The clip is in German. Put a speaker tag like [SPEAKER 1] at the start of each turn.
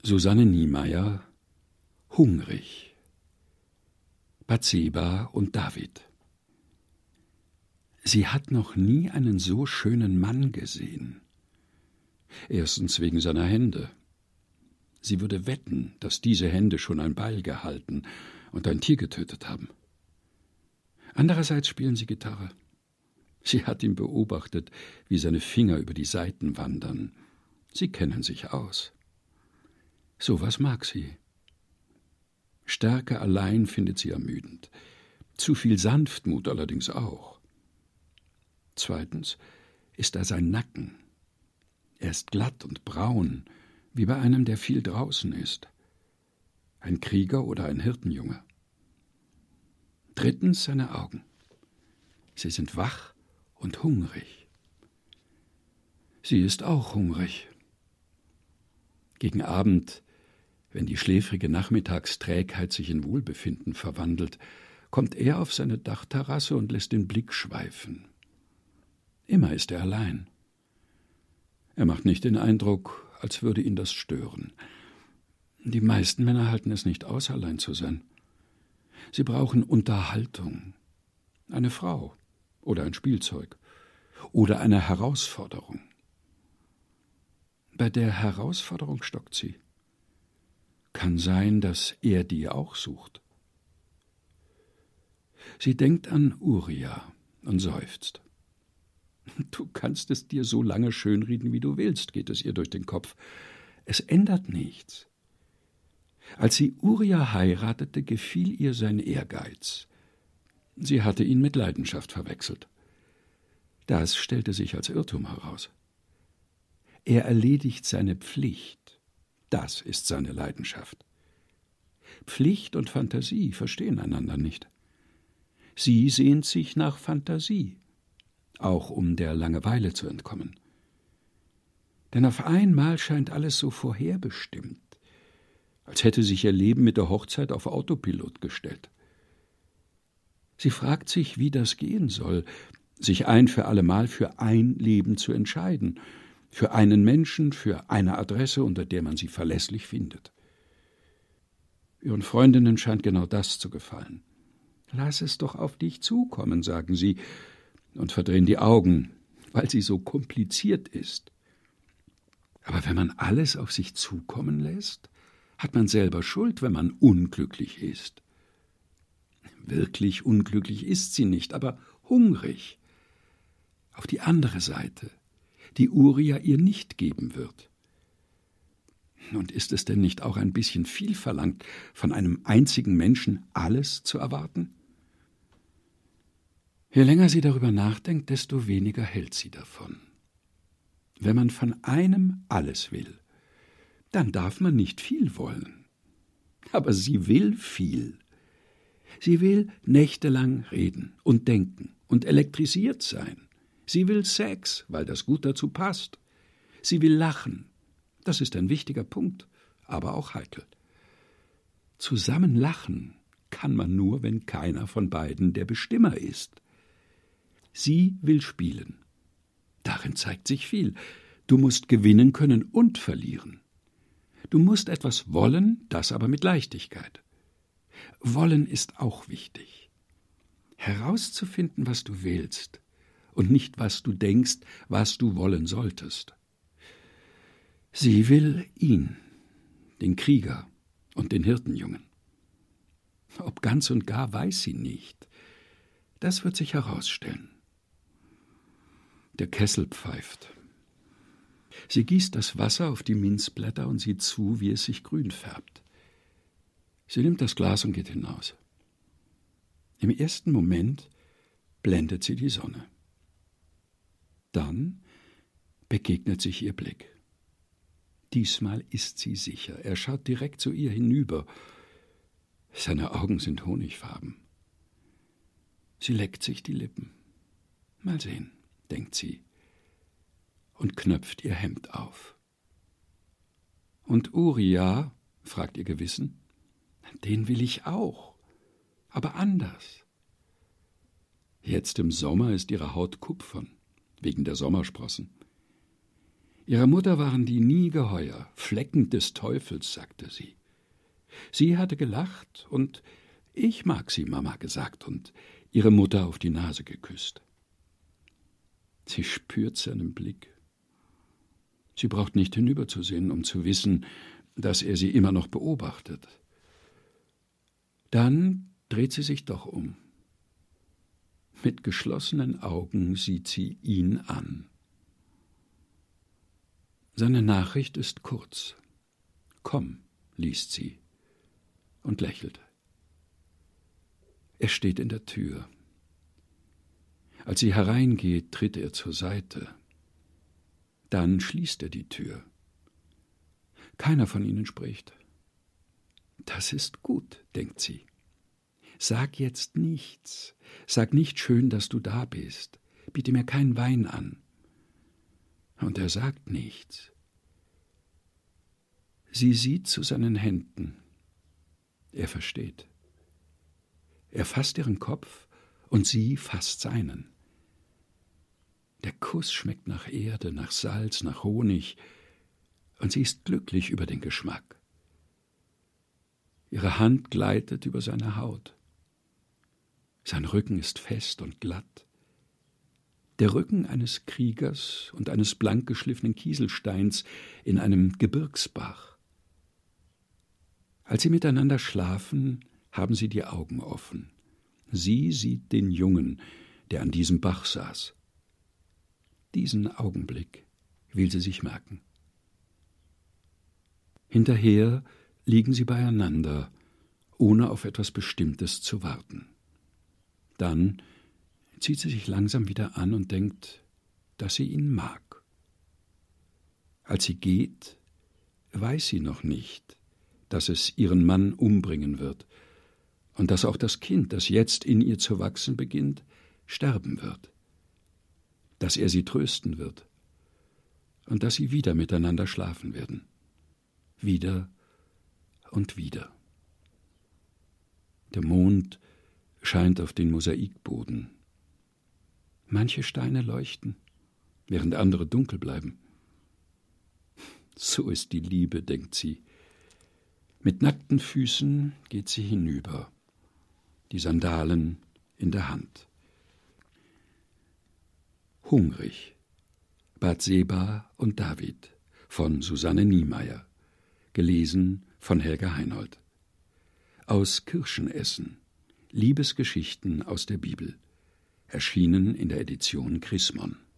[SPEAKER 1] Susanne Niemeyer, Hungrig. Bathseba und David. Sie hat noch nie einen so schönen Mann gesehen. Erstens wegen seiner Hände. Sie würde wetten, dass diese Hände schon ein Beil gehalten und ein Tier getötet haben. Andererseits spielen sie Gitarre. Sie hat ihn beobachtet, wie seine Finger über die Saiten wandern. Sie kennen sich aus. So was mag sie. Stärke allein findet sie ermüdend. Zu viel Sanftmut allerdings auch. Zweitens ist da sein Nacken. Er ist glatt und braun, wie bei einem, der viel draußen ist. Ein Krieger oder ein Hirtenjunge. Drittens seine Augen. Sie sind wach und hungrig. Sie ist auch hungrig. Gegen Abend, wenn die schläfrige Nachmittagsträgheit sich in Wohlbefinden verwandelt, kommt er auf seine Dachterrasse und lässt den Blick schweifen. Immer ist er allein. Er macht nicht den Eindruck, als würde ihn das stören. Die meisten Männer halten es nicht aus, allein zu sein. Sie brauchen Unterhaltung. Eine Frau oder ein Spielzeug oder eine Herausforderung. Bei der Herausforderung stockt sie. Kann sein, dass er die auch sucht. Sie denkt an Uriah und seufzt. Du kannst es dir so lange schönreden, wie du willst, geht es ihr durch den Kopf. Es ändert nichts. Als sie Uriah heiratete, gefiel ihr sein Ehrgeiz. Sie hatte ihn mit Leidenschaft verwechselt. Das stellte sich als Irrtum heraus. Er erledigt seine Pflicht. Das ist seine Leidenschaft. Pflicht und Fantasie verstehen einander nicht. Sie sehnt sich nach Fantasie, auch um der Langeweile zu entkommen. Denn auf einmal scheint alles so vorherbestimmt, als hätte sich ihr Leben mit der Hochzeit auf Autopilot gestellt. Sie fragt sich, wie das gehen soll, sich ein für allemal für ein Leben zu entscheiden, für einen Menschen, für eine Adresse, unter der man sie verlässlich findet. Ihren Freundinnen scheint genau das zu gefallen. Lass es doch auf dich zukommen, sagen sie, und verdrehen die Augen, weil sie so kompliziert ist. Aber wenn man alles auf sich zukommen lässt, hat man selber Schuld, wenn man unglücklich ist. Wirklich unglücklich ist sie nicht, aber hungrig. Auf die andere Seite, die Uriah ihr nicht geben wird. Und ist es denn nicht auch ein bisschen viel verlangt, von einem einzigen Menschen alles zu erwarten? Je länger sie darüber nachdenkt, desto weniger hält sie davon. Wenn man von einem alles will, dann darf man nicht viel wollen. Aber sie will viel. Sie will nächtelang reden und denken und elektrisiert sein. Sie will Sex, weil das gut dazu passt. Sie will lachen. Das ist ein wichtiger Punkt, aber auch heikel. Zusammen lachen kann man nur, wenn keiner von beiden der Bestimmer ist. Sie will spielen. Darin zeigt sich viel. Du musst gewinnen können und verlieren. Du musst etwas wollen, das aber mit Leichtigkeit. Wollen ist auch wichtig. Herauszufinden, was du willst, und nicht, was du denkst, was du wollen solltest. Sie will ihn, den Krieger und den Hirtenjungen. Ob ganz und gar, weiß sie nicht. Das wird sich herausstellen. Der Kessel pfeift. Sie gießt das Wasser auf die Minzblätter und sieht zu, wie es sich grün färbt. Sie nimmt das Glas und geht hinaus. Im ersten Moment blendet sie die Sonne. Dann begegnet sich ihr Blick. Diesmal ist sie sicher. Er schaut direkt zu ihr hinüber. Seine Augen sind honigfarben. Sie leckt sich die Lippen. Mal sehen, denkt sie, und knöpft ihr Hemd auf. Und Uriah, fragt ihr Gewissen, den will ich auch, aber anders. Jetzt im Sommer ist ihre Haut kupfern, wegen der Sommersprossen. Ihrer Mutter waren die nie geheuer, Flecken des Teufels, sagte sie. Sie hatte gelacht und »Ich mag Sie«, Mama gesagt und ihre Mutter auf die Nase geküsst. Sie spürt seinen Blick. Sie braucht nicht hinüberzusehen, um zu wissen, dass er sie immer noch beobachtet. Dann dreht sie sich doch um. Mit geschlossenen Augen sieht sie ihn an. Seine Nachricht ist kurz. »Komm«, liest sie und lächelt. Er steht in der Tür. Als sie hereingeht, tritt er zur Seite. Dann schließt er die Tür. Keiner von ihnen spricht. Das ist gut, denkt sie. Sag jetzt nichts. Sag nicht schön, dass du da bist. Biete mir keinen Wein an. Und er sagt nichts. Sie sieht zu seinen Händen. Er versteht. Er fasst ihren Kopf und sie fasst seinen. Der Kuss schmeckt nach Erde, nach Salz, nach Honig, und sie ist glücklich über den Geschmack. Ihre Hand gleitet über seine Haut. Sein Rücken ist fest und glatt. Der Rücken eines Kriegers und eines blank geschliffenen Kieselsteins in einem Gebirgsbach. Als sie miteinander schlafen, haben sie die Augen offen. Sie sieht den Jungen, der an diesem Bach saß. Diesen Augenblick will sie sich merken. Hinterher liegen sie beieinander, ohne auf etwas Bestimmtes zu warten. Dann zieht sie sich langsam wieder an und denkt, dass sie ihn mag. Als sie geht, weiß sie noch nicht, dass es ihren Mann umbringen wird und dass auch das Kind, das jetzt in ihr zu wachsen beginnt, sterben wird, dass er sie trösten wird und dass sie wieder miteinander schlafen werden, wieder und wieder. Der Mond scheint auf den Mosaikboden. Manche Steine leuchten, während andere dunkel bleiben. So ist die Liebe, denkt sie. Mit nackten Füßen geht sie hinüber, die Sandalen in der Hand. Hungrig. Bathseba und David von Susanne Niemeyer. Gelesen von Helga Heinold. Aus Kirschenessen. Liebesgeschichten aus der Bibel. Erschienen in der Edition Chrismon.